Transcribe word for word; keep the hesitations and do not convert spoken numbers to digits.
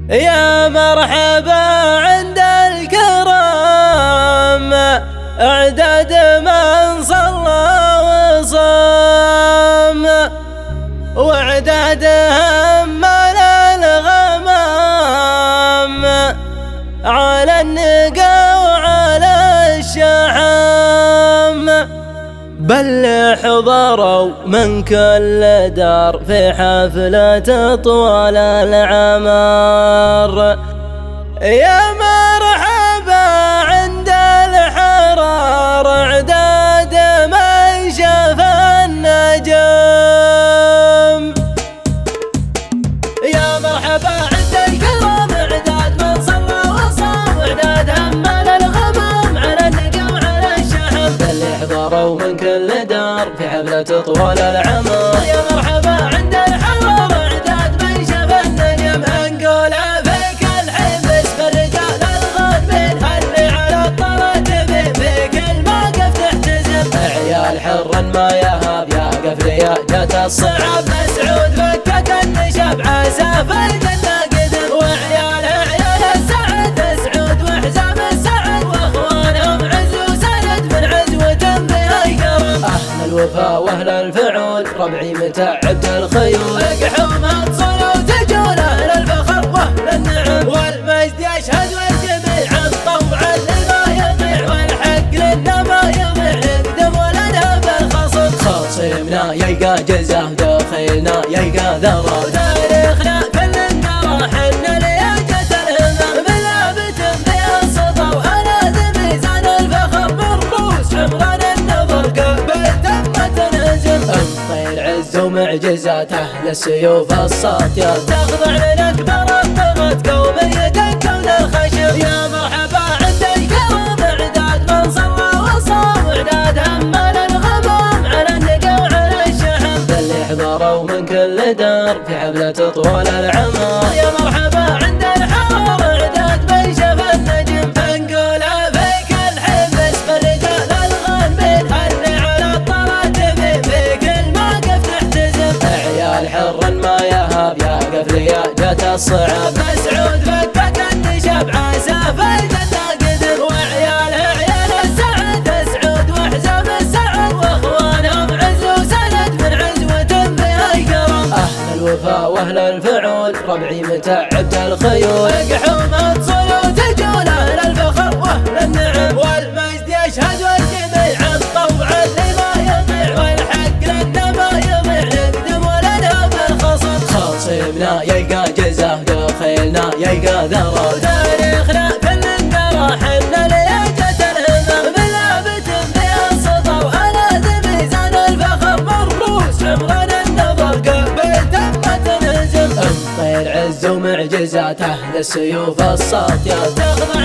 يا مرحبا عند الكرام اعداد من صلى وصام، واعدادهم من الغمام على النقا وعلى الشحام، بل حضروا من كل دار في حفلة طوال العمر. يا مرحبا عند الحرار اعداد من شاف النجم. يا مرحبا عند الكرام اعداد من صلى وصام، واعداد هم الغمام على النقا وعلى الشحم، بل حضروا من كل دار في حفلة طوال العمر. يا مرحبا عند الحرار اعداد من شاف النجم، نقول فيك الحبس بالرجال الغانمين اللي على الطراتب في كل موقف تحتزم. عيال حرا ما يهاب يا قفليا جات الصعب، مسعود فكك النشاب عسى في الجنة قدم. وعيال عيال السعد سعود وحزام السعد، واخوانهم عز وسند من عزوة بها الكرم. اهل الوفا واهل الفعول ربعي متعبت الخيول، اقحومها تصل وتجول اهل الفخر واهل النعم، والمجد يشهد والجميع الطوع اللي ما يضيع، والحق لنا ما يضيع نقدم ولنا بالخصم. خصمنا يلقى جزاه دخيلنا يلقى ذره، تاريخنا كل نرى حنا لياجة الهمم، بلابة فيها السطر وأناد ميزان الفخر، من روس حمران النظر قبل تمة تنهزم. انطي العز ومعجزات اهل السيوف الصاطيات، تخضع للاكبر الطغت قومية كون الخشم. يا مرحبا عند الكرام اعداد من صلى وصام، واعداد هم الغمام على النقا وعلى الشحم، بل حضروا من كل دار في حفلة طوال العمر. يا مرحبا عند الحرار اعداد من شاف النجم، نقول فيك الحبس بالرجال الغانمين اللي على الطراتب في كل موقف تحتزم. عيال حرا ما يهاب يا قفليا جات الصعب، مسعود فكك النشاب عسى في الجنة قدم. وعيال عيال السعد سعود وحزام السعد، واخوانهم عز وسند من عزوة بها الكرم. اهل الوفا واهل الفعول ربعي متعبت الخيول، اقحومها تصل وتجول اهل الفخر واهل النعم، والمجد يشهد والجميع الطوع اللي ما يضيع، والحق لنا ما يضيع نقدم ولنا بالخصم. خصمنا يلقى جزاه دخيلنا يلقى ذره، تاريخنا كل نرى حنا لياجة الهمم، بلابة فيها السطر وأناد ميزان الفخر، من روس حمران النظر قبل تمة تنهزم. انطي العز ومعجزات اهل السيوف الصاطيات، تخضع